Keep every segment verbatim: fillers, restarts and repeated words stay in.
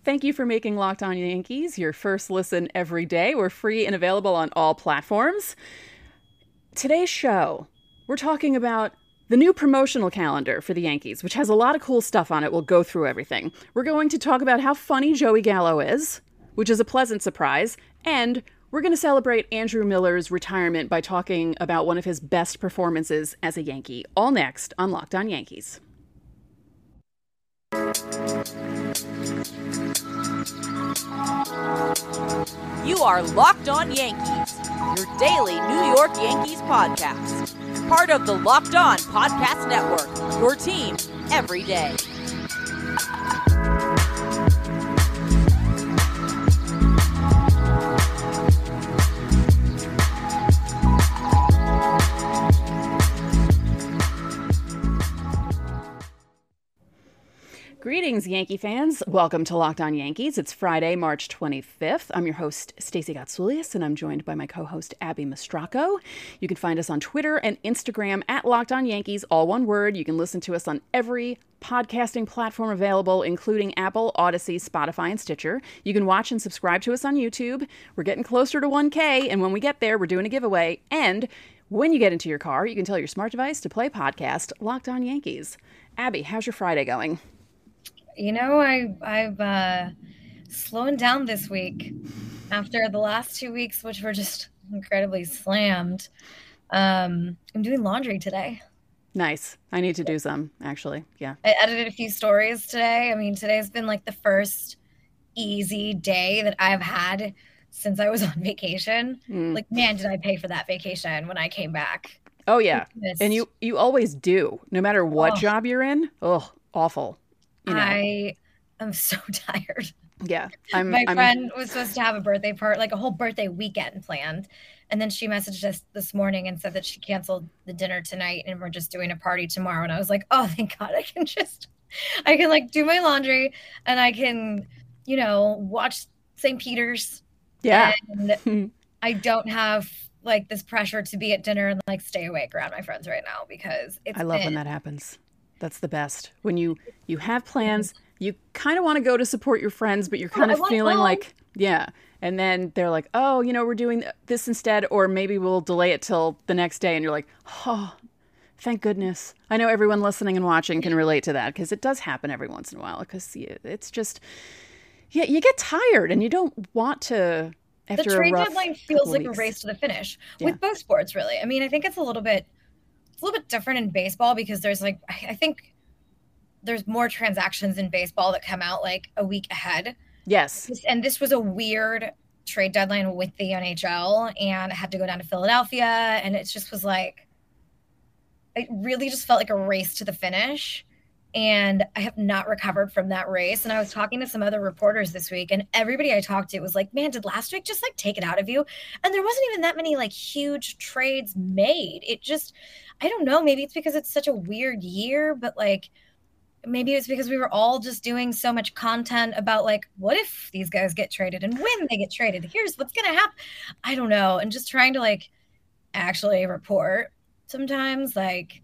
Thank you for making Locked On Yankees your first listen every day. We're free and available on all platforms. Today's show, we're talking about the new promotional calendar for the Yankees, which has a lot of cool stuff on it. We'll go through everything. We're going to talk about how funny Joey Gallo is, which is a pleasant surprise, and we're going to celebrate Andrew Miller's retirement by talking about one of his best performances as a Yankee. All next on Locked On Yankees. You are Locked On Yankees, your daily New York Yankees podcast. Part of the Locked On Podcast Network, your team every day. Greetings, Yankee fans. Welcome to Locked On Yankees. It's Friday, March twenty-fifth. I'm your host, Stacey Gotsoulias, and I'm joined by my co-host, Abby Mastracco. You can find us on Twitter and Instagram at Locked On Yankees, all one word. You can listen to us on every podcasting platform available, including Apple, Odyssey, Spotify, and Stitcher. You can watch and subscribe to us on YouTube. We're getting closer to one K, and when we get there, we're doing a giveaway. And when you get into your car, you can tell your smart device to play podcast Locked On Yankees. Abby, how's your Friday going? You know, I, I've uh, slowing down this week after the last two weeks, which were just incredibly slammed. Um, I'm doing laundry today. Nice. I need to do some, actually. Yeah. I edited a few stories today. I mean, today's been like the first easy day that I've had since I was on vacation. Mm. Like, man, did I pay for that vacation when I came back? Oh, yeah. And you, you always do, no matter what oh. job you're in. Oh, awful. You know. I am so tired. Yeah. I'm, My I'm, friend was supposed to have a birthday party, like a whole birthday weekend planned. And then she messaged us this morning and said that she canceled the dinner tonight and we're just doing a party tomorrow. And I was like, oh, thank God I can just, I can like do my laundry and I can, you know, watch Saint Peter's. Yeah. And I don't have like this pressure to be at dinner and like stay awake around my friends right now because it's I love been, when that happens. That's the best. When you, you have plans, you kind of want to go to support your friends, but you're kind of feeling like, yeah. And then they're like, oh, you know, we're doing this instead, or maybe we'll delay it till the next day. And you're like, oh, thank goodness. I know everyone listening and watching can relate to that because it does happen every once in a while because it's just, yeah, you get tired and you don't want to. After the trade a rough deadline feels like weeks. a race to the finish yeah. with both sports, really. I mean, I think it's a little bit. It's a little bit different in baseball because there's like, I think there's more transactions in baseball that come out like a week ahead. Yes. And this was a weird trade deadline with the N H L and I had to go down to Philadelphia and it just was like, it really just felt like a race to the finish. And I have not recovered from that race. And I was talking to some other reporters this week and everybody I talked to was like, man, did last week just like take it out of you? And there wasn't even that many like huge trades made. It just, I don't know, maybe it's because it's such a weird year, but like, maybe it's because we were all just doing so much content about like, what if these guys get traded and when they get traded, here's what's going to happen. I don't know. And just trying to like actually report sometimes like,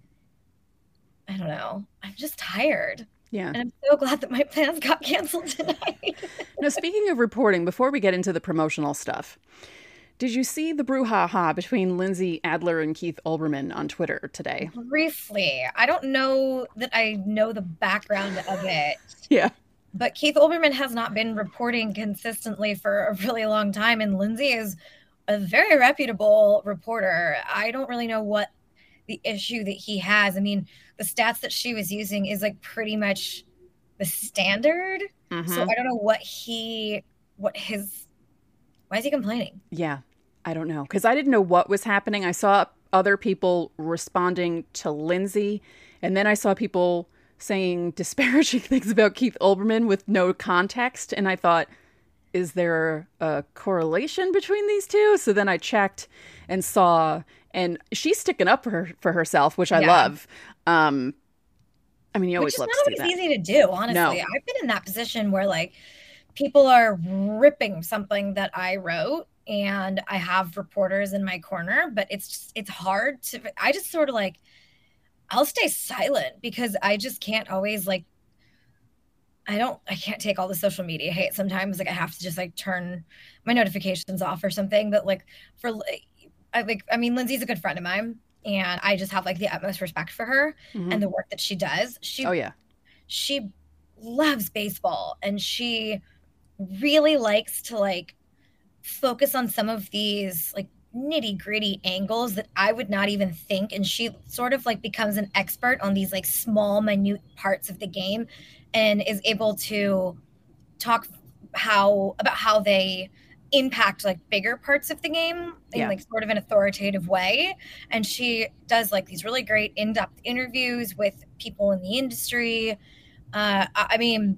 I don't know. I'm just tired. Yeah. And I'm so glad that my plans got canceled tonight. Now, speaking of reporting, before we get into the promotional stuff, did you see the brouhaha between Lindsay Adler and Keith Olbermann on Twitter today? Briefly. I don't know that I know the background of it. Yeah. But Keith Olbermann has not been reporting consistently for a really long time. And Lindsay is a very reputable reporter. I don't really know what the issue that he has. I mean, the stats that she was using is like pretty much the standard. Mm-hmm. So I don't know what he, what his, why is he complaining? Yeah, I don't know. Because I didn't know what was happening. I saw other people responding to Lindsay. And then I saw people saying disparaging things about Keith Olbermann with no context. And I thought, is there a correlation between these two? So then I checked and saw, and she's sticking up for her, for herself, which I yeah. love. Um, I mean, you always which love is to not see always that. Easy to do, honestly. No. I've been in that position where like people are ripping something that I wrote, and I have reporters in my corner, but it's just, it's hard to. I just sort of like, I'll stay silent because I just can't always like. I don't, I can't take all the social media hate sometimes. Like I have to just like turn my notifications off or something. But like for, I like, I mean, Lindsay's a good friend of mine and I just have like the utmost respect for her mm-hmm. and the work that she does. She, oh yeah. She loves baseball and she really likes to like focus on some of these like nitty gritty angles that I would not even think. And she sort of like becomes an expert on these like small, minute parts of the game and is able to talk how about how they impact like bigger parts of the game in yeah. like sort of an authoritative way. And she does like these really great in-depth interviews with people in the industry. Uh, I mean,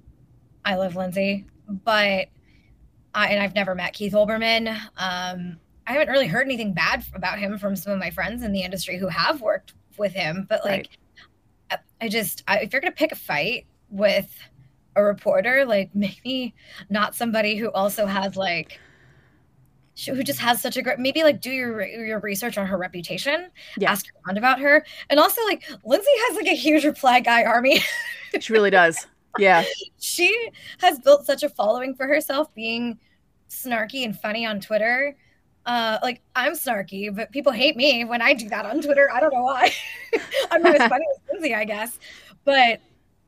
I love Lindsay, but I, and I've never met Keith Olbermann. Um, I haven't really heard anything bad about him from some of my friends in the industry who have worked with him. But like, right. I, I just, I, if you're going to pick a fight with a reporter, like maybe not somebody who also has like, who just has such a great, maybe like do your your research on her reputation, yeah. ask around about her. And also like Lindsay has like a huge reply guy army. She really does. Yeah. She has built such a following for herself being snarky and funny on Twitter. Uh, like I'm snarky, but people hate me when I do that on Twitter. I don't know why. I'm not as funny as Lindsay, I guess. But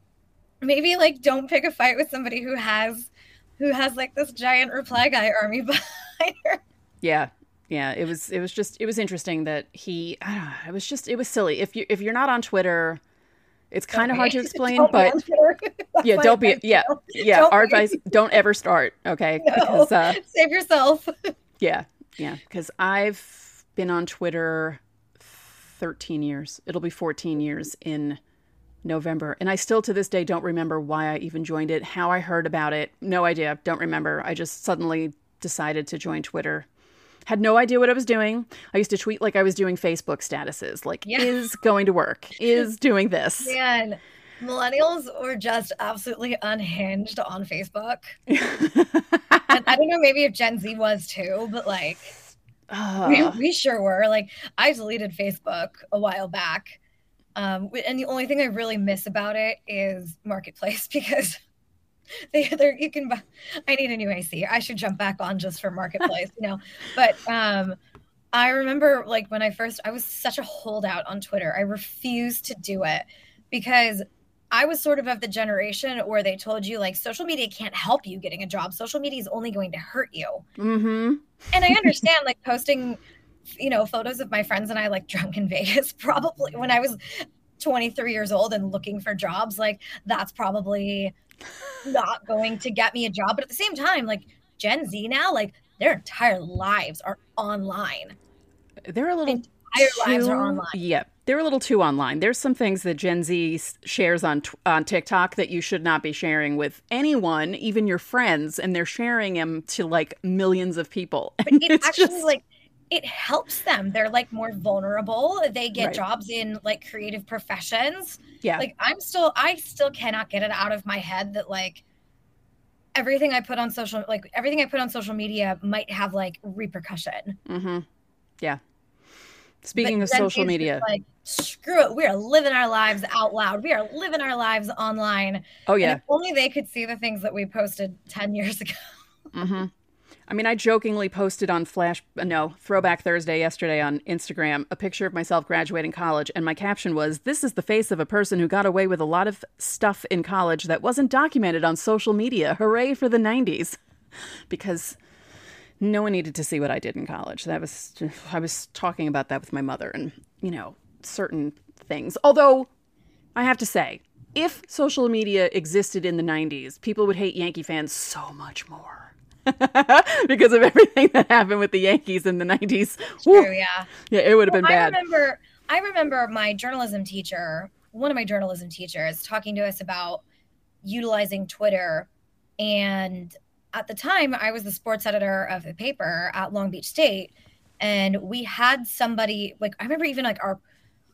maybe like don't pick a fight with somebody who has who has like this giant reply guy army behind her. Yeah. Yeah. It was it was just it was interesting that he I don't know, it was just it was silly. If you if you're not on Twitter, it's kind of hard to explain, don't but yeah, don't be yeah, yeah. Don't Our be. advice, don't ever start, okay? No. Because uh, save yourself. Yeah. Yeah, because I've been on Twitter thirteen years. It'll be fourteen years in November. And I still to this day don't remember why I even joined it, how I heard about it. No idea. Don't remember. I just suddenly decided to join Twitter. Had no idea what I was doing. I used to tweet like I was doing Facebook statuses, like yeah. is going to work, is doing this. Man, millennials were just absolutely unhinged on Facebook. And I don't know, maybe if Gen Z was too, but like uh, we, we sure were. Like I deleted Facebook a while back. Um, and the only thing I really miss about it is Marketplace because they there you can buy, I need a new A C. I should jump back on just for Marketplace, you know. But um, I remember like when I first I was such a holdout on Twitter. I refused to do it because I was sort of of the generation where they told you like social media can't help you getting a job. Social media is only going to hurt you. Mm-hmm. And I understand like posting, you know, photos of my friends and I like drunk in Vegas probably when I was twenty-three years old and looking for jobs. Like that's probably not going to get me a job. But at the same time, like Gen Z now, like their entire lives are online. They're a little entire too, lives are online. Yeah. They're a little too online. There's some things that Gen Z shares on on TikTok that you should not be sharing with anyone, even your friends, and they're sharing them to like millions of people. But it it's actually just... like it helps them. They're like more vulnerable. They get right. jobs in like creative professions. Yeah. Like I'm still, I still cannot get it out of my head that like everything I put on social, like everything I put on social media might have like repercussion. Mm-hmm. Yeah. Speaking but of social media, like screw it, we are living our lives out loud. We are living our lives online. Oh yeah. And if only they could see the things that we posted ten years ago. Mm-hmm. I mean, I jokingly posted on Flash, no, Throwback Thursday yesterday on Instagram, a picture of myself graduating college. And my caption was, this is the face of a person who got away with a lot of stuff in college that wasn't documented on social media. Hooray for the nineties. Because no one needed to see what I did in college. That was, I was talking about that with my mother and, you know, certain things. Although I have to say, if social media existed in the nineties, people would hate Yankee fans so much more. Because of everything that happened with the Yankees in the nineties. True, Woo. yeah. Yeah, it would have well, been bad. I remember, I remember my journalism teacher, one of my journalism teachers, talking to us about utilizing Twitter. And at the time, I was the sports editor of the paper at Long Beach State. And we had somebody, like, I remember even like our,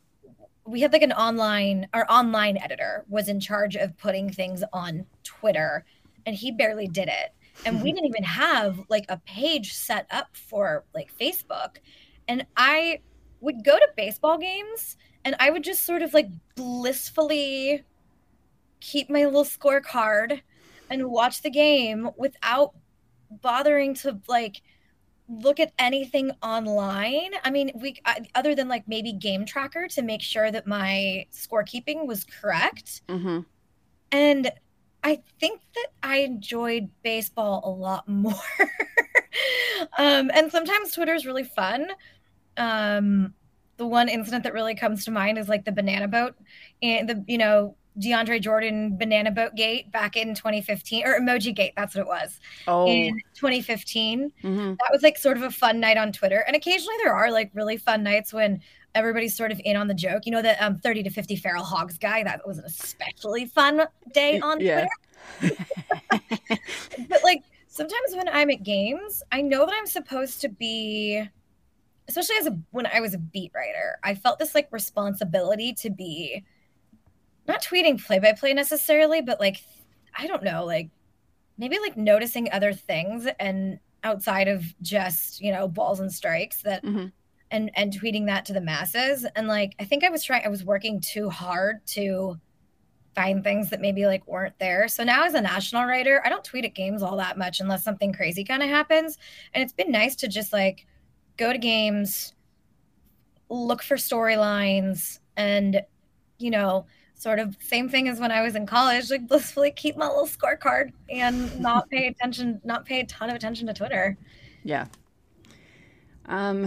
we had like an online, our online editor was in charge of putting things on Twitter. And he barely did it. And we didn't even have like a page set up for like Facebook. And I would go to baseball games and I would just sort of like blissfully keep my little scorecard and watch the game without bothering to like look at anything online. I mean, we I, other than like maybe Game Tracker to make sure that my scorekeeping was correct. Mm-hmm. And I think that I enjoyed baseball a lot more. um, and sometimes Twitter is really fun. Um, the one incident that really comes to mind is like the banana boat and the, you know, DeAndre Jordan banana boat gate back in twenty fifteen, or emoji gate. That's what it was. Oh. In twenty fifteen. Mm-hmm. That was like sort of a fun night on Twitter. And occasionally there are like really fun nights when everybody's sort of in on the joke. You know, the um, thirty to fifty feral hogs guy, that was an especially fun day on yeah. Twitter. But like sometimes when I'm at games, I know that I'm supposed to be, especially as a, when I was a beat writer, I felt this like responsibility to be not tweeting play-by-play necessarily, but like, I don't know, like maybe like noticing other things and outside of just, you know, balls and strikes that, mm-hmm. and, and tweeting that to the masses. And like, I think I was trying, I was working too hard to find things that maybe like weren't there. So now as a national writer, I don't tweet at games all that much unless something crazy kind of happens. And it's been nice to just like go to games, look for storylines, and, you know, sort of same thing as when I was in college, like blissfully keep my little scorecard and not pay attention, not pay a ton of attention to Twitter. Yeah. Um,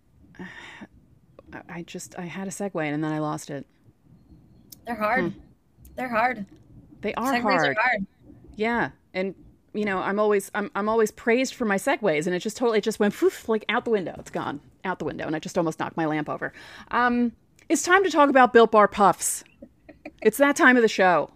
I just, I had a segue and then I lost it. They're hard. Hmm. They're hard. They are Segues hard. are hard. Yeah. And you know, I'm always, I'm, I'm always praised for my segues, and it just totally, it just went poof, like out the window. It's gone out the window. And I just almost knocked my lamp over. Um, it's time to talk about Built Bar Puffs. It's that time of the show.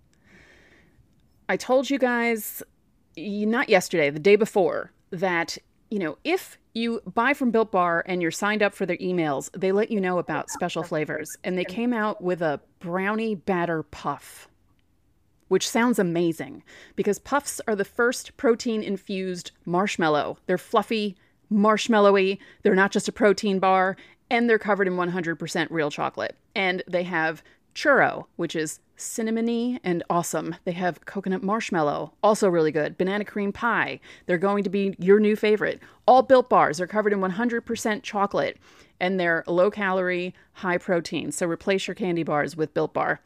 I told you guys, not yesterday, the day before, that, you know, if you buy from Built Bar and you're signed up for their emails, they let you know about special flavors. And they came out with a brownie batter puff, which sounds amazing because puffs are the first protein-infused marshmallow. They're fluffy, marshmallowy. They're not just a protein bar, and they're covered in one hundred percent real chocolate. And they have churro, which is cinnamony and awesome. They have coconut marshmallow, also really good. Banana cream pie. They're going to be your new favorite. All Built Bars are covered in one hundred percent chocolate, and they're low calorie, high protein. So replace your candy bars with Built Bar.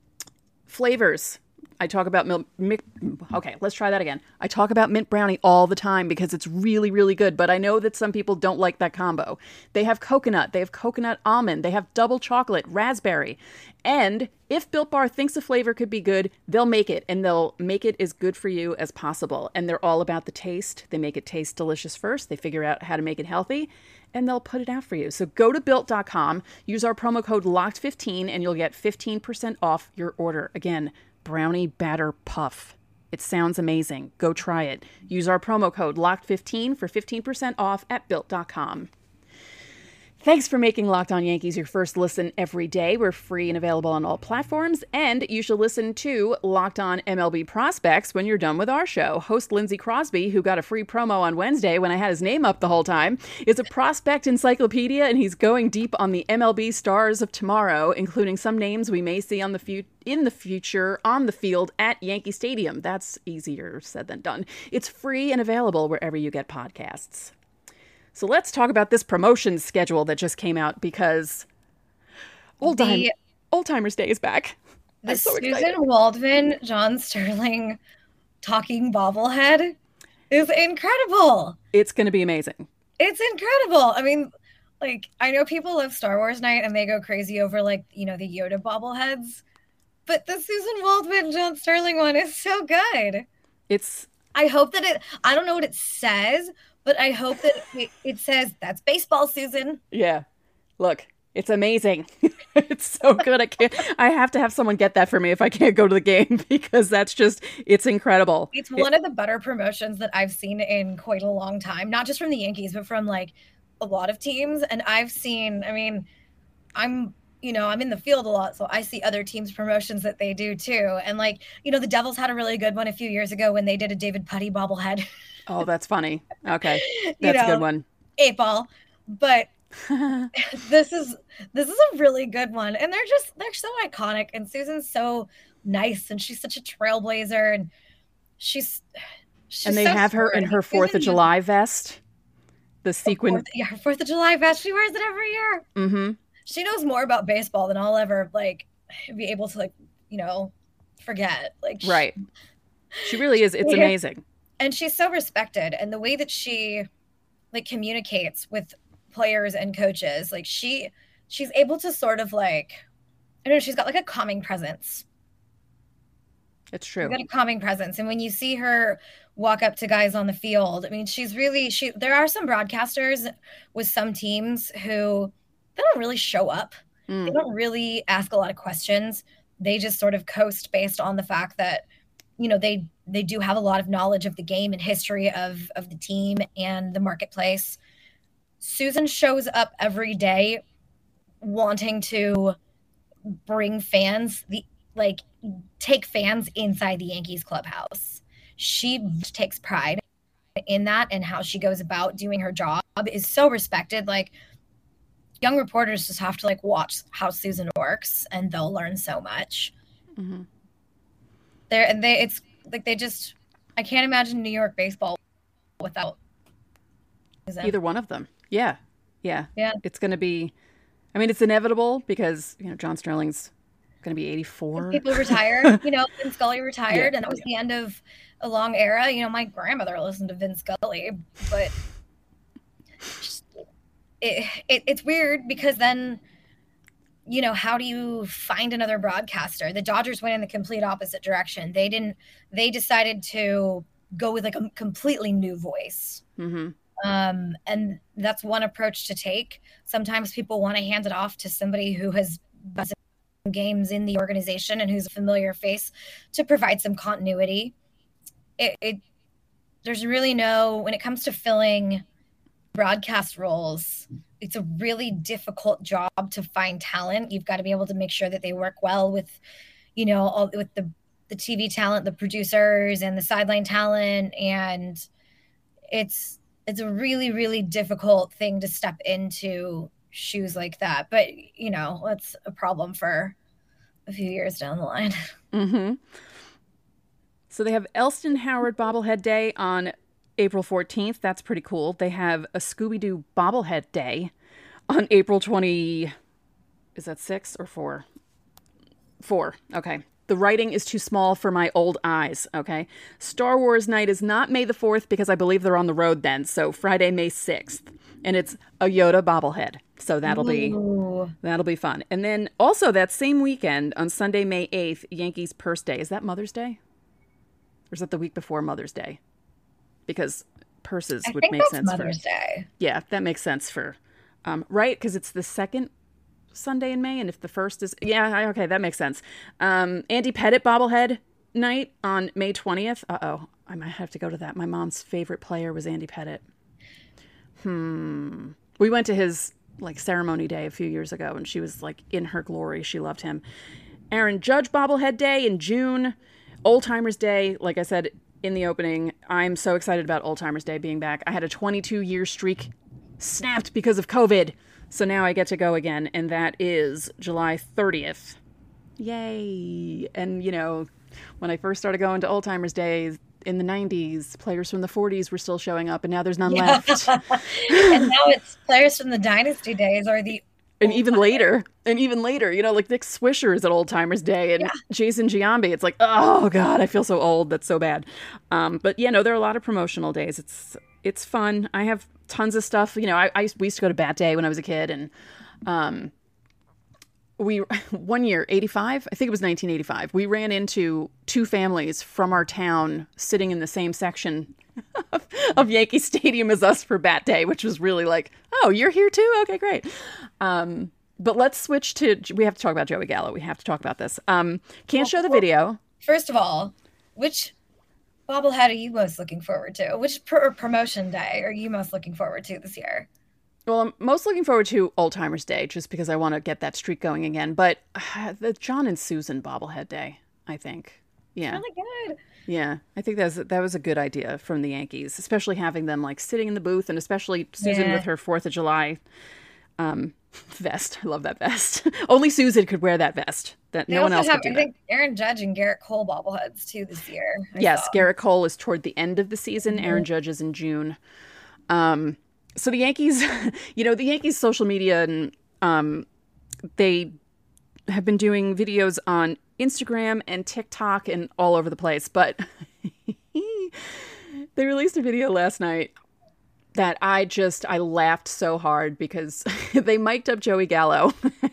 Flavors. I talk about milk. Okay, let's try that again. I talk about mint brownie all the time because it's really, really good. But I know that some people don't like that combo. They have coconut. They have coconut almond. They have double chocolate, raspberry. And if Built Bar thinks a flavor could be good, they'll make it. And they'll make it as good for you as possible. And they're all about the taste. They make it taste delicious first. They figure out how to make it healthy. And they'll put it out for you. So go to built dot com, use our promo code locked fifteen, and you'll get fifteen percent off your order. Again, brownie batter puff. It sounds amazing. Go try it. Use our promo code locked fifteen for fifteen percent off at built dot com. Thanks for making Locked On Yankees your first listen every day. We're free and available on all platforms, and you should listen to Locked On M L B Prospects when you're done with our show. Host Lindsey Crosby, who got a free promo on Wednesday when I had his name up the whole time, is a prospect encyclopedia, and he's going deep on the M L B stars of tomorrow, including some names we may see on the fu- in the future on the field at Yankee Stadium. That's easier said than done. It's free and available wherever you get podcasts. So let's talk about this promotion schedule that just came out because old time, the, Old Timers Day is back. The so Susan excited. Waldman, John Sterling talking bobblehead is incredible. It's going to be amazing. It's incredible. I mean, like, I know people love Star Wars Night and they go crazy over, like, you know, the Yoda bobbleheads, but the Susan Waldman, John Sterling one is so good. It's. I hope that it. I don't know what it says. But I hope that it, it says, that's baseball, Susan. Yeah. Look, it's amazing. It's so good. I can't, I have to have someone get that for me if I can't go to the game because that's just, it's incredible. It's one it, of the better promotions that I've seen in quite a long time. Not just from the Yankees, but from like a lot of teams. And I've seen, I mean, I'm, you know, I'm in the field a lot, so I see other teams' promotions that they do too. And like, you know, the Devils had a really good one a few years ago when they did a David Putty bobblehead. Oh, that's funny. Okay. That's you know, a good one. Eight ball. But this is this is a really good one. And they're just they're so iconic. And Susan's so nice, and she's such a trailblazer, and she's, she's and they so have her smart. in her Susan Fourth of just- July vest, the sequin. Fourth, yeah, her Fourth of July vest. She wears it every year. Mm-hmm. She knows more about baseball than I'll ever like be able to like, you know, forget. Like, she- Right. She really is. It's Yeah. amazing. and she's so respected, and the way that she like communicates with players and coaches, like she she's able to sort of like, I don't know, she's got like a calming presence. It's She's true. got a calming presence, and when you see her walk up to guys on the field, I mean, she's really she. There are some broadcasters with some teams who they don't really show up. They Mm. don't really ask a lot of questions. They just sort of coast based on the fact that, you know, they they do have a lot of knowledge of the game and history of of the team and the marketplace. Susan shows up every day wanting to bring fans the like take fans inside the Yankees clubhouse. She takes pride in that, and how she goes about doing her job is so respected. Like, young reporters just have to like watch how Susan works, and they'll learn so much. Mm-hmm. There and they it's like they just I can't imagine New York baseball without Susan. Either one of them. Yeah. Yeah. Yeah. It's going to be, I mean, it's inevitable because, you know, John Sterling's going to be eighty-four. People retire, you know, Vin Scully retired, Yeah. and that was the end of a long era. You know, my grandmother listened to Vin Scully, but just, it, it, it's weird because then, you know, how do you find another broadcaster? The Dodgers went in the complete opposite direction. They didn't, they decided to go with like a completely new voice. Mm-hmm. Um, and that's one approach to take. Sometimes people want to hand it off to somebody who has done some games in the organization and who's a familiar face to provide some continuity. It, it there's really no, when it comes to filling broadcast roles, it's a really difficult job to find talent. You've got to be able to make sure that they work well with, you know, all with the the T V talent, the producers, and the sideline talent, and it's it's a really, really difficult thing to step into shoes like that. But, you know, that's a problem for a few years down the line. Mm-hmm. So they have Elston Howard Bobblehead Day on April fourteenth. That's pretty cool. They have a Scooby-Doo Bobblehead Day on April twentieth. Is that six or four? Four. Okay. The writing is too small for my old eyes, okay? Star Wars night is not May the fourth because I believe they're on the road then, so Friday, May sixth. And it's a Yoda bobblehead, so that'll be Ooh. that'll be fun. And then also that same weekend, on Sunday, May eighth, Yankees Purse Day. Is that Mother's Day? Or is that the week before Mother's Day? Because purses I would think make that's sense Mother's for... Day. Yeah, that makes sense for... Um, right? Because it's the second Sunday in May, and if the first is yeah I- okay, that makes sense. um Andy Pettit bobblehead night on May twentieth. Uh-oh, I might have to go to that. My mom's favorite player was Andy Pettit. Hmm we went to his like ceremony day a few years ago, and she was like in her glory. She loved him. Aaron Judge bobblehead day in June. Old Timers Day, like I said in the opening, I'm so excited about Old Timers Day being back. I had a twenty-two year streak snapped because of COVID. So now I get to go again, and that is July thirtieth. Yay! And, you know, when I first started going to Old Timers Day in the nineties, players from the forties were still showing up, and now there's none Yeah. left. And now it's players from the Dynasty days or the And even later, and even later, you know, like Nick Swisher is at Old Timers Day, and Yeah. Jason Giambi. It's like, oh God, I feel so old. That's so bad. Um, but yeah, no, there are a lot of promotional days. It's it's fun. I have tons of stuff. You know, I, I we used to go to Bat Day when I was a kid, and um, we one year, eighty-five, I think it was nineteen eighty-five. We ran into two families from our town sitting in the same section of, of Yankee Stadium as us for Bat Day, which was really like, oh, you're here too? Okay, great. Um, but let's switch to, we have to talk about Joey Gallo. We have to talk about this. Um, can't show the video. First of all, which bobblehead are you most looking forward to? Which pr- promotion day are you most looking forward to this year? Well, I'm most looking forward to Old Timers Day, just because I want to get that streak going again. But uh, the John and Susan bobblehead day, I think. Yeah. Really good. Yeah, I think that was, that was a good idea from the Yankees, especially having them like sitting in the booth, and especially Susan Yeah. with her fourth of July um, vest. I love that vest. Only Susan could wear that vest. that They no one also else have, could do I that. think, Aaron Judge and Garrett Cole bobbleheads too this year. I Yes, saw. Garrett Cole is toward the end of the season. Mhm. Aaron Judge is in June. Um, so the Yankees, you know, the Yankees social media, and um, they have been doing videos on Instagram and TikTok and all over the place. But they released a video last night that I just, I laughed so hard because they mic'd up Joey Gallo.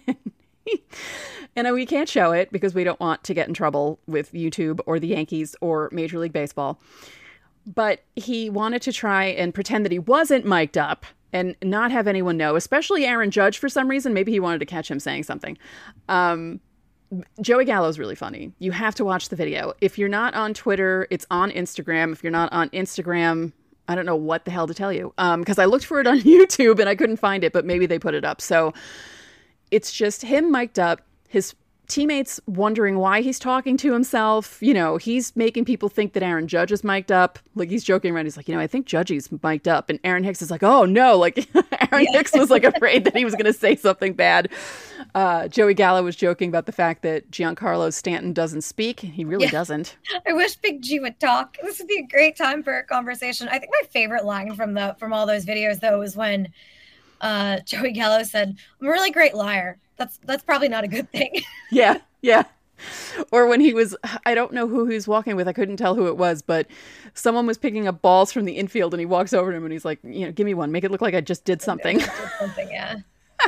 And we can't show it because we don't want to get in trouble with YouTube or the Yankees or Major League Baseball. But he wanted to try and pretend that he wasn't mic'd up and not have anyone know, especially Aaron Judge for some reason. Maybe he wanted to catch him saying something. Um, Joey Gallo is really funny. You have to watch the video. If you're not on Twitter, it's on Instagram. If you're not on Instagram, I don't know what the hell to tell you. Um, because I looked for it on YouTube and I couldn't find it, but maybe they put it up. So it's just him mic'd up, his teammates wondering why he's talking to himself. You know, he's making people think that Aaron Judge is mic'd up. Like, he's joking around. He's like, you know, I think Judgy's mic'd up. And Aaron Hicks is like, oh no. Like, Aaron yeah. Hicks was like afraid that he was going to say something bad. Uh, Joey Gallo was joking about the fact that Giancarlo Stanton doesn't speak. He really yeah. doesn't. I wish Big G would talk. This would be a great time for a conversation. I think my favorite line from the from all those videos, though, was when uh, Joey Gallo said, I'm a really great liar. That's that's probably not a good thing. yeah, yeah. Or when he was, I don't know who he was walking with. I couldn't tell who it was, but someone was picking up balls from the infield and he walks over to him and he's like, you know, give me one. Make it look like I just did something. Did something, yeah.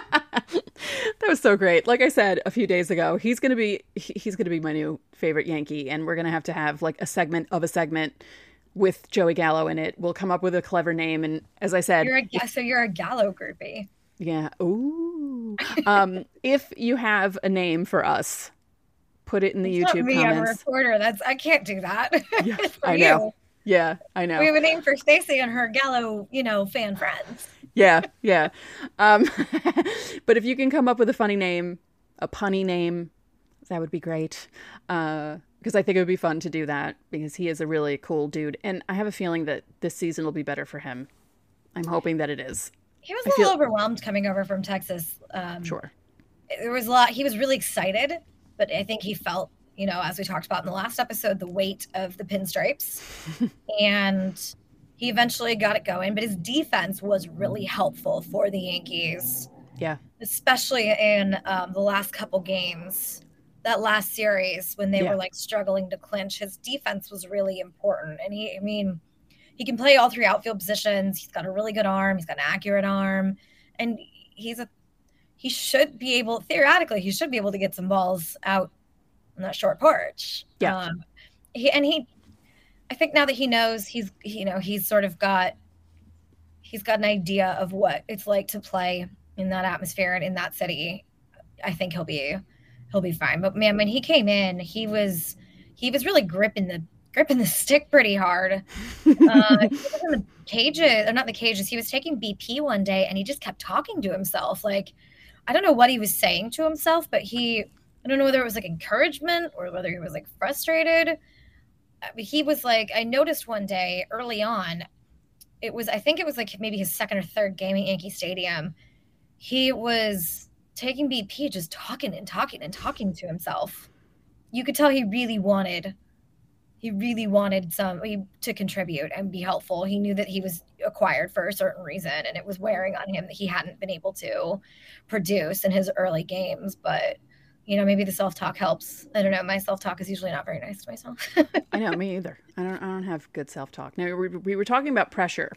That was so great. Like I said a few days ago, he's going to be, he's going to be my new favorite Yankee. And we're going to have to have like a segment of a segment with Joey Gallo in it. We'll come up with a clever name. And as I said, you're a, so you're a Gallo groupie. Yeah. Ooh. um, if you have a name for us, put it in the it's YouTube not me, comments. I'm a reporter. That's I can't do that. Yeah, I you. know. Yeah, I know. We have a name for Stacey and her Gallo, you know, fan friends. Yeah, yeah. Um, but if you can come up with a funny name, a punny name, that would be great. Uh, because I think it would be fun to do that because he is a really cool dude. And I have a feeling that this season will be better for him. I'm hoping that it is. He was a little feel... overwhelmed coming over from Texas. Um, sure. There was a lot. He was really excited, but I think he felt, you know, as we talked about in the last episode, the weight of the pinstripes. And he eventually got it going. But his defense was really helpful for the Yankees. Yeah. Especially in um, the last couple games. That last series when they yeah. were like struggling to clinch. His defense was really important. And he, I mean... He can play all three outfield positions. He's got a really good arm. He's got an accurate arm. And he's a he should be able, theoretically, he should be able to get some balls out on that short porch. Yeah. Um, he, and he, I think now that he knows he's, you know, he's sort of got, he's got an idea of what it's like to play in that atmosphere and in that city. I think he'll be, he'll be fine. But man, when he came in, he was, he was really gripping the, gripping the stick pretty hard. Uh, he was in the cages, or not the cages. He was taking B P one day and he just kept talking to himself. Like, I don't know what he was saying to himself, but he, I don't know whether it was like encouragement or whether he was like frustrated. He was like, I noticed one day early on, it was, I think it was like maybe his second or third game at Yankee Stadium. He was taking B P, just talking and talking and talking to himself. You could tell he really wanted He really wanted some to contribute and be helpful. He knew that he was acquired for a certain reason, and it was wearing on him that he hadn't been able to produce in his early games. But, you know, maybe the self-talk helps. I don't know. My self-talk is usually not very nice to myself. I know, me either. I don't. I don't have good self-talk. Now, we, we were talking about pressure.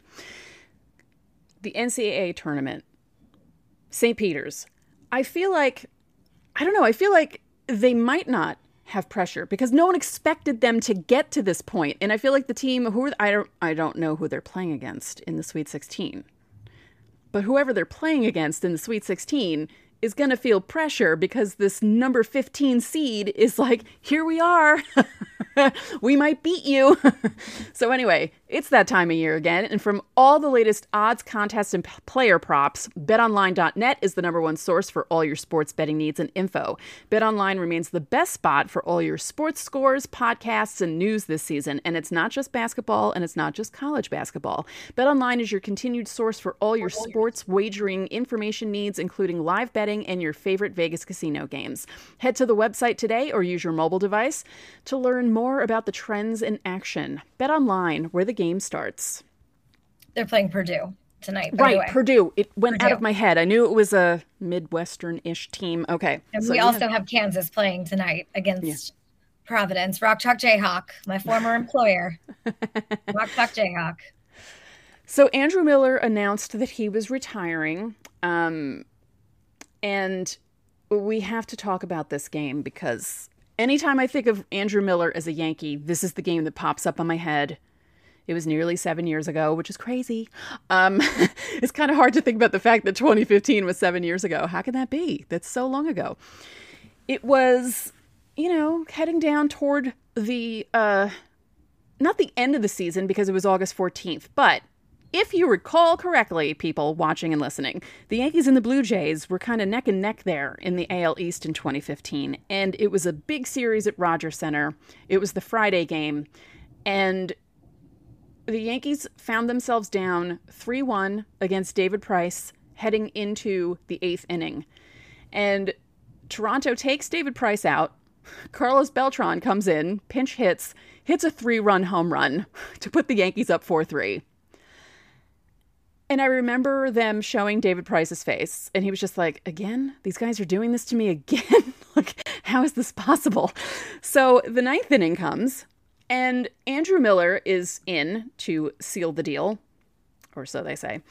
The N C double A tournament, Saint Peter's. I feel like, I don't know. I feel like they might not have pressure because no one expected them to get to this point. And I feel like the team who are, I don't I don't know who they're playing against in the Sweet sixteen. But whoever they're playing against in the Sweet sixteen is going to feel pressure because this number fifteen seed is like, here we are. We might beat you. So anyway, it's that time of year again. And from all the latest odds, contests, and p- player props, bet online dot net is the number one source for all your sports betting needs and info. BetOnline remains the best spot for all your sports scores, podcasts, and news this season. And it's not just basketball, and it's not just college basketball. BetOnline is your continued source for all your sports wagering information needs, including live betting betting, and your favorite Vegas casino games. Head to the website today or use your mobile device to learn more about the trends in action. Bet online, where the game starts. They're playing Purdue tonight. By right, the way. Purdue. It went Purdue. out of my head. I knew it was a Midwestern-ish team. Okay. And so, we yeah. also have Kansas playing tonight against yeah. Providence. Rock Chalk Jayhawk, my former employer. Rock Chalk Jayhawk. So Andrew Miller announced that he was retiring. Um, and we have to talk about this game because anytime I think of Andrew Miller as a Yankee, this is the game that pops up on my head. It was nearly seven years ago, which is crazy. Um, it's kind of hard to think about the fact that twenty fifteen was seven years ago. How can that be? That's so long ago. It was, you know, heading down toward the, uh, not the end of the season because it was August fourteenth, but if you recall correctly, people watching and listening, the Yankees and the Blue Jays were kind of neck and neck there in the A L East in twenty fifteen. And it was a big series at Rogers Center. It was the Friday game. And the Yankees found themselves down three one against David Price heading into the eighth inning. And Toronto takes David Price out. Carlos Beltran comes in, pinch hits, hits a three-run home run to put the Yankees up four three. And I remember them showing David Price's face, and he was just like, again? These guys are doing this to me again? Like, how is this possible? So the ninth inning comes, and Andrew Miller is in to seal the deal, or so they say.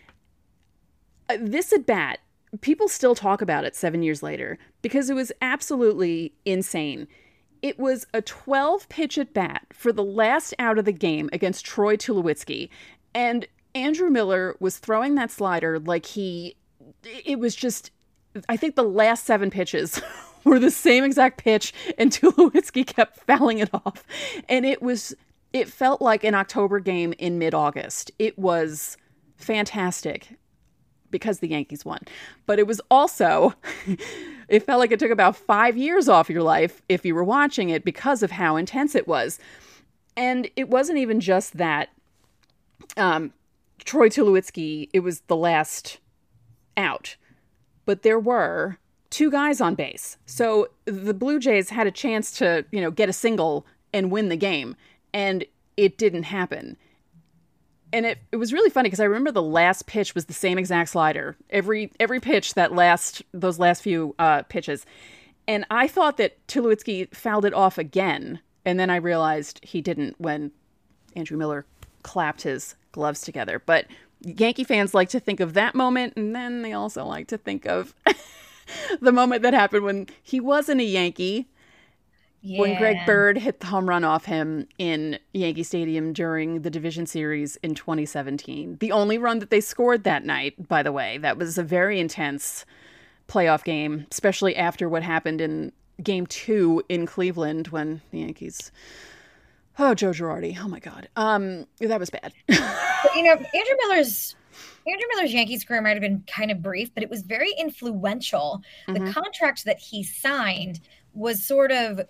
Uh, this at bat, people still talk about it seven years later because it was absolutely insane. It was a twelve-pitch at bat for the last out of the game against Troy Tulowitzki, and Andrew Miller was throwing that slider like he, it was just, I think the last seven pitches were the same exact pitch, and Tulowitzki kept fouling it off. And it was, it felt like an October game in mid-August. It was fantastic because the Yankees won. But it was also, it felt like it took about five years off your life if you were watching it because of how intense it was. And it wasn't even just that um, Troy Tulowitzki, it was the last out. But there were two guys on base. So the Blue Jays had a chance to, you know, get a single and win the game. And it didn't happen. And it, it was really funny because I remember the last pitch was the same exact slider. Every every pitch, that last those last few uh, pitches. And I thought that Tulowitzki fouled it off again. And then I realized he didn't when Andrew Miller clapped his gloves together. But Yankee fans like to think of that moment. And then they also like to think of the moment that happened when he wasn't a Yankee. Yeah. When Greg Bird hit the home run off him in Yankee Stadium during the division series in twenty seventeen. The only run that they scored that night, by the way. That was a very intense playoff game, especially after what happened in game two in Cleveland when the Yankees... Oh, Joe Girardi. Oh, my God. Um, that was bad. But, you know, Andrew Miller's... Andrew Miller's Yankees career might have been kind of brief, but it was very influential. Mm-hmm. The contract that he signed was sort of...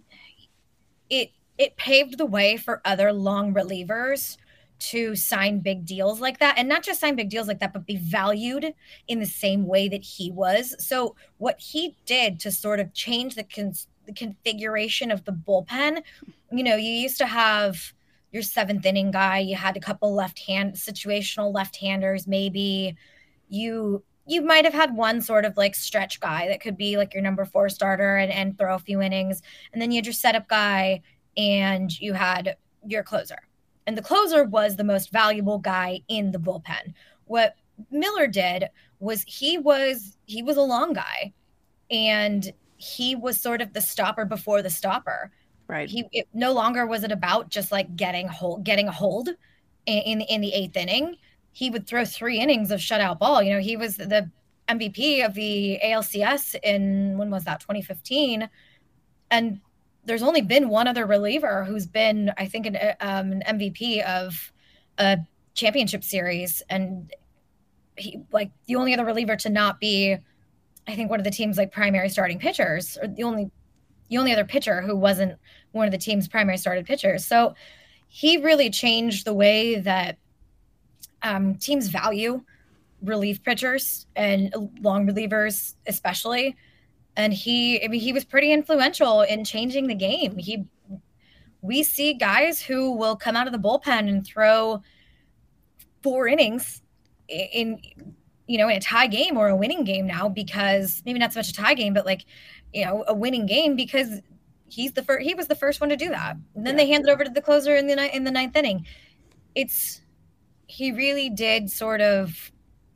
It it paved the way for other long relievers to sign big deals like that. And not just sign big deals like that, but be valued in the same way that he was. So what he did to sort of change the, con- the configuration of the bullpen, you know, you used to have your seventh inning guy. You had a couple left-hand situational left-handers. Maybe you you might have had one sort of like stretch guy that could be like your number four starter and, and throw a few innings. And then you had your setup guy and you had your closer. And the closer was the most valuable guy in the bullpen. What Miller did was he was he was a long guy, and he was sort of the stopper before the stopper. Right. He it, no longer was it about just like getting hold, getting a hold in, in in the eighth inning. He would throw three innings of shutout ball. You know, he was the M V P of the A L C S in, when was that, twenty fifteen. And there's only been one other reliever who's been, I think, an, um, an M V P of a championship series. And he, like, the only other reliever to not be, I think, one of the team's like primary starting pitchers, or the only, the only other pitcher who wasn't one of the team's primary started pitchers. So he really changed the way that Um, teams value relief pitchers and long relievers especially. And he, I mean, he was pretty influential in changing the game. He, we see guys who will come out of the bullpen and throw four innings in, you know, in a tie game or a winning game now, because maybe not so much a tie game, but like, you know, a winning game, because he's the first, he was the first one to do that. And then yeah. they handed over to the closer in the in the ninth inning. It's, he really did sort of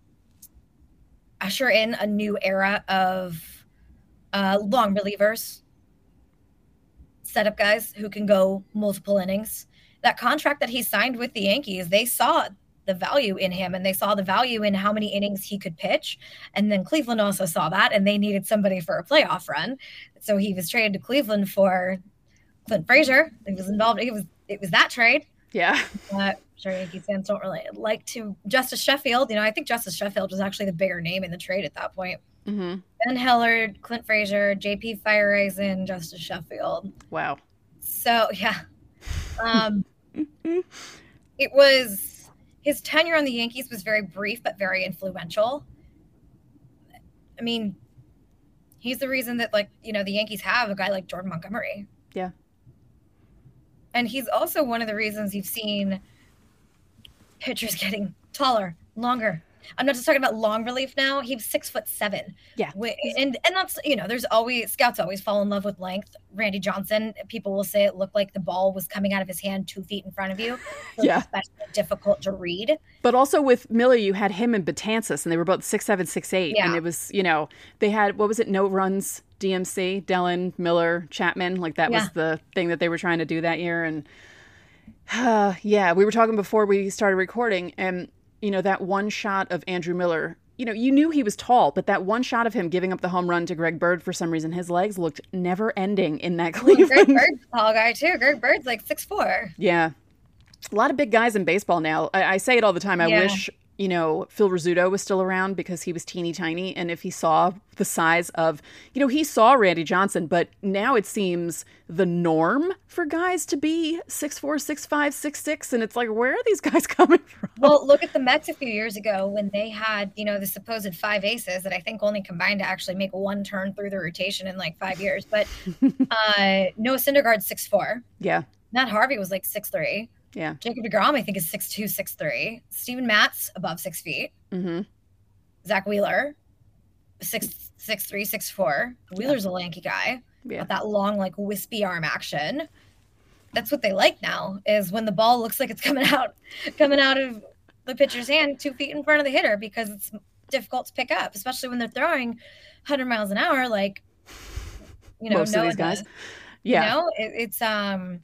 usher in a new era of uh, long relievers, setup guys who can go multiple innings. That contract that he signed with the Yankees, they saw the value in him, and they saw the value in how many innings he could pitch. And then Cleveland also saw that, and they needed somebody for a playoff run. So he was traded to Cleveland for Clint Frazier. He was involved. It was, it was that trade. Yeah. Uh, sure, Yankees fans don't really like to. Justice Sheffield, you know, I think Justice Sheffield was actually the bigger name in the trade at that point. Mm-hmm. Ben Hillard, Clint Frazier, J P Fireisen, Justice Sheffield. Wow. So, yeah. Um, it was... His tenure on the Yankees was very brief, but very influential. I mean, he's the reason that, like, you know, the Yankees have a guy like Jordan Montgomery. Yeah. And he's also one of the reasons you've seen pitchers getting taller, longer. I'm not just talking about long relief now. He's six foot seven. Yeah. And and that's, you know, there's always, scouts always fall in love with length. Randy Johnson, people will say it looked like the ball was coming out of his hand two feet in front of you. So yeah. It's especially difficult to read. But also with Miller, you had him and Betances, and they were both six seven, six eight. Yeah. And it was, you know, they had, what was it, no runs, D M C, Dellin, Miller, Chapman. Like that yeah. was the thing that they were trying to do that year. And uh, yeah, we were talking before we started recording, and you know, that one shot of Andrew Miller, you know, you knew he was tall, but that one shot of him giving up the home run to Greg Bird, for some reason, his legs looked never ending in that Cleveland. Well, Greg Bird's a tall guy too. Greg Bird's like six foot four. Yeah. A lot of big guys in baseball now. I, I say it all the time. I yeah. wish, you know, Phil Rizzuto was still around, because he was teeny tiny. And if he saw the size of, you know, he saw Randy Johnson, but now it seems the norm for guys to be six four, six five, six six. And it's like, where are these guys coming from? Well, look at the Mets a few years ago when they had, you know, the supposed five aces that I think only combined to actually make one turn through the rotation in like five years. But uh, Noah Syndergaard's six four. Yeah. Matt Harvey was like six three. Yeah. Jacob deGrom, I think, is six two, six three. Steven Matz, above six feet. Mm-hmm. Zach Wheeler, six six three, six four. Wheeler's yeah. a lanky guy. Yeah. With that long, like, wispy arm action. That's what they like now, is when the ball looks like it's coming out, coming out of the pitcher's hand two feet in front of the hitter, because it's difficult to pick up, especially when they're throwing one hundred miles an hour, like, you know, most of these guys. The, yeah. You know, it, it's, um,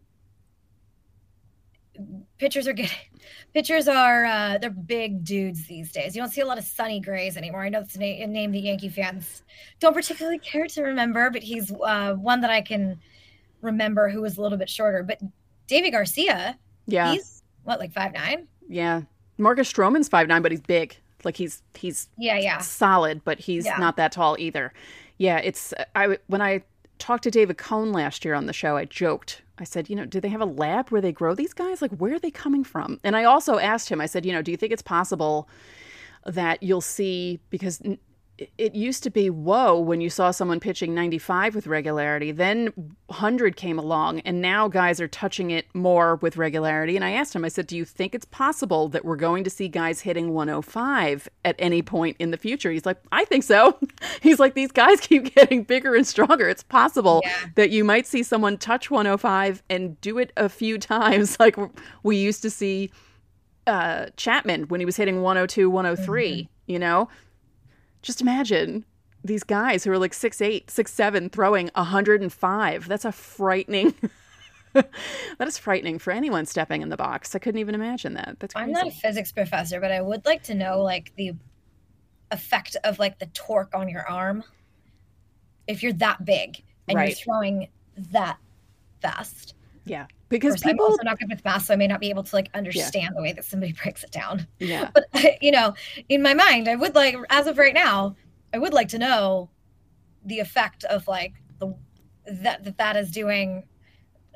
pitchers are getting pitchers are uh they're big dudes these days. You don't see a lot of Sonny Grays anymore. I know it's a, na- a name the Yankee fans don't particularly care to remember, but he's uh one that I can remember who was a little bit shorter. But Davy Garcia, yeah, he's what, like five nine? Yeah. Marcus Stroman's five nine, but he's big. Like he's he's yeah yeah solid, but he's yeah. not that tall either. Yeah, it's I when I talked to David Cohn last year on the show, I joked. I said, you know, do they have a lab where they grow these guys? Like, where are they coming from? And I also asked him, I said, you know, do you think it's possible that you'll see, because it used to be, whoa, when you saw someone pitching ninety-five with regularity, then one hundred came along, and now guys are touching it more with regularity. And I asked him, I said, do you think it's possible that we're going to see guys hitting one oh five at any point in the future? He's like, I think so. He's like, these guys keep getting bigger and stronger. It's possible yeah. that you might see someone touch one oh five and do it a few times, like we used to see uh, Chapman when he was hitting one oh two, one oh three, mm-hmm. you know? Just imagine these guys who are like six eight, six seven throwing one hundred five. That's a frightening, that is frightening for anyone stepping in the box. I couldn't even imagine that. That's crazy. I'm not a physics professor, but I would like to know like the effect of like the torque on your arm if you're that big and right. you're throwing that fast. Yeah. Because people, people... I'm also not good with math, so I may not be able to like understand yeah. the way that somebody breaks it down. Yeah. But you know, in my mind, I would like, as of right now, I would like to know the effect of like the that that, that is doing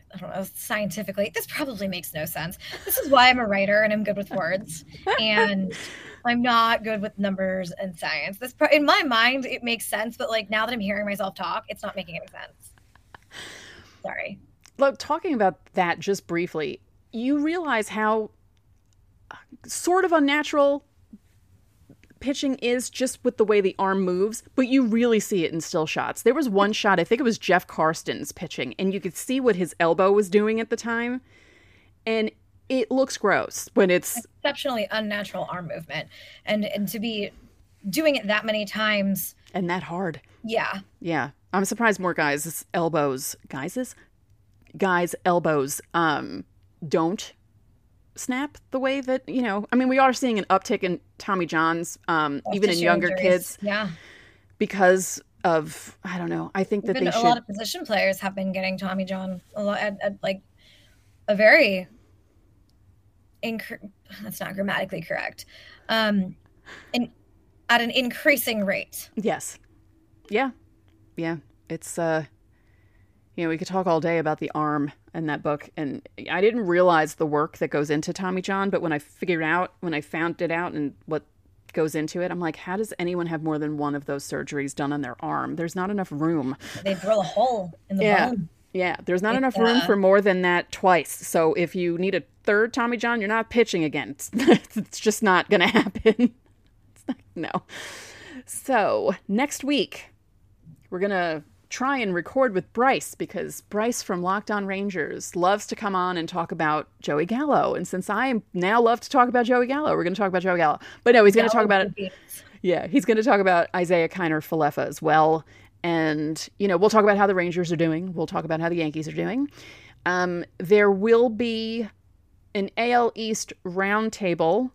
I don't know, scientifically, this probably makes no sense. This is why I'm a writer and I'm good with words. And I'm not good with numbers and science. This, in my mind, it makes sense. But like now that I'm hearing myself talk, it's not making any sense. Sorry. Look, talking about that just briefly, you realize how sort of unnatural pitching is just with the way the arm moves, but you really see it in still shots. There was one shot, I think it was Jeff Karsten's pitching, and you could see what his elbow was doing at the time, and it looks gross when it's exceptionally unnatural arm movement, and and to be doing it that many times and that hard. Yeah, yeah. I'm surprised more guys' elbows, guys' guys' elbows, um, don't snap the way that, you know, I mean, we are seeing an uptick in Tommy John's, um, Soft even in younger injuries. kids. Yeah. Because of, I don't know, I think that even they a should. lot of position players have been getting Tommy John a lot at, at like a very, inc- that's not grammatically correct, um, in, at an increasing rate. Yes. Yeah. Yeah. It's, uh, you know, we could talk all day about the arm in that book, and I didn't realize the work that goes into Tommy John, but when I figured out, when I found it out and what goes into it, I'm like, how does anyone have more than one of those surgeries done on their arm? There's not enough room. They drill a hole in the yeah. bone. Yeah, there's not It's, enough room uh, for more than that twice. So if you need a third Tommy John, you're not pitching again. It's, it's just not going to happen. It's not, no. So next week, we're going to try and record with Bryce, because Bryce from Locked On Rangers loves to come on and talk about Joey Gallo. And since I now love to talk about Joey Gallo, we're going to talk about Joey Gallo. But no, he's going to talk about it. Yeah, he's going to talk about Isaiah Kiner-Falefa as well. And, you know, we'll talk about how the Rangers are doing. We'll talk about how the Yankees are doing. Um, there will be an A L East roundtable.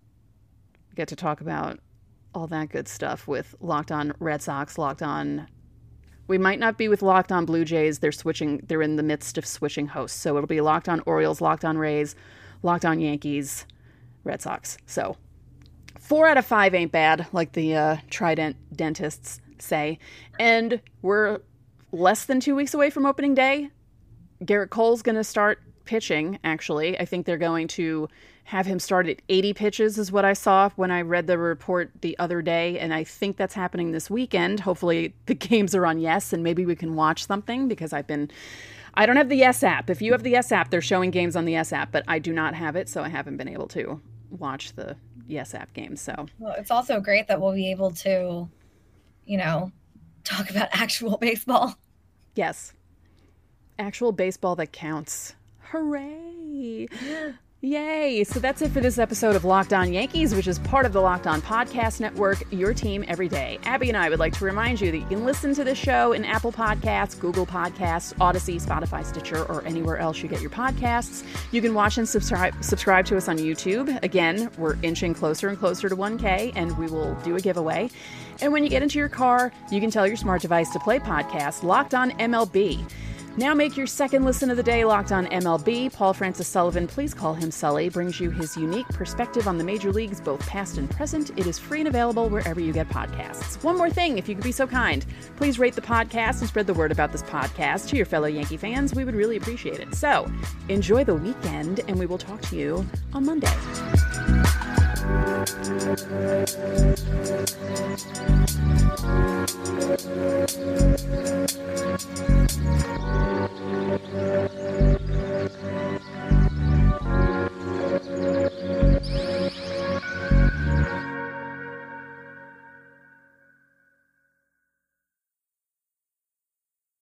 Get to talk about all that good stuff with Locked On Red Sox, Locked On. We might not be with Locked On Blue Jays. They're switching. They're in the midst of switching hosts. So it'll be Locked On Orioles, Locked On Rays, Locked On Yankees, Red Sox. So four out of five ain't bad, like the uh, Trident dentists say. And we're less than two weeks away from opening day. Garrett Cole's going to start pitching, actually. I think they're going to have him start at eighty pitches is what I saw when I read the report the other day. And I think that's happening this weekend. Hopefully the games are on Yes, and maybe we can watch something, because I've been, I don't have the Yes app. If you have the Yes app, they're showing games on the Yes app, but I do not have it. So I haven't been able to watch the Yes app games. So well, it's also great that we'll be able to, you know, talk about actual baseball. Yes. Actual baseball that counts. Hooray. Yay. So that's it for this episode of Locked On Yankees, which is part of the Locked On Podcast Network, your team every day. Abby and I would like to remind you that you can listen to this show in Apple Podcasts, Google Podcasts, Odyssey, Spotify, Stitcher, or anywhere else you get your podcasts. You can watch and subscribe subscribe to us on YouTube. Again, we're inching closer and closer to one K, and we will do a giveaway. And when you get into your car, you can tell your smart device to play podcast Locked On M L B. Now make your second listen of the day Locked On M L B. Paul Francis Sullivan, please call him Sully, brings you his unique perspective on the major leagues, both past and present. It is free and available wherever you get podcasts. One more thing, if you could be so kind, please rate the podcast and spread the word about this podcast to your fellow Yankee fans. We would really appreciate it. So enjoy the weekend, and we will talk to you on Monday. Thank you.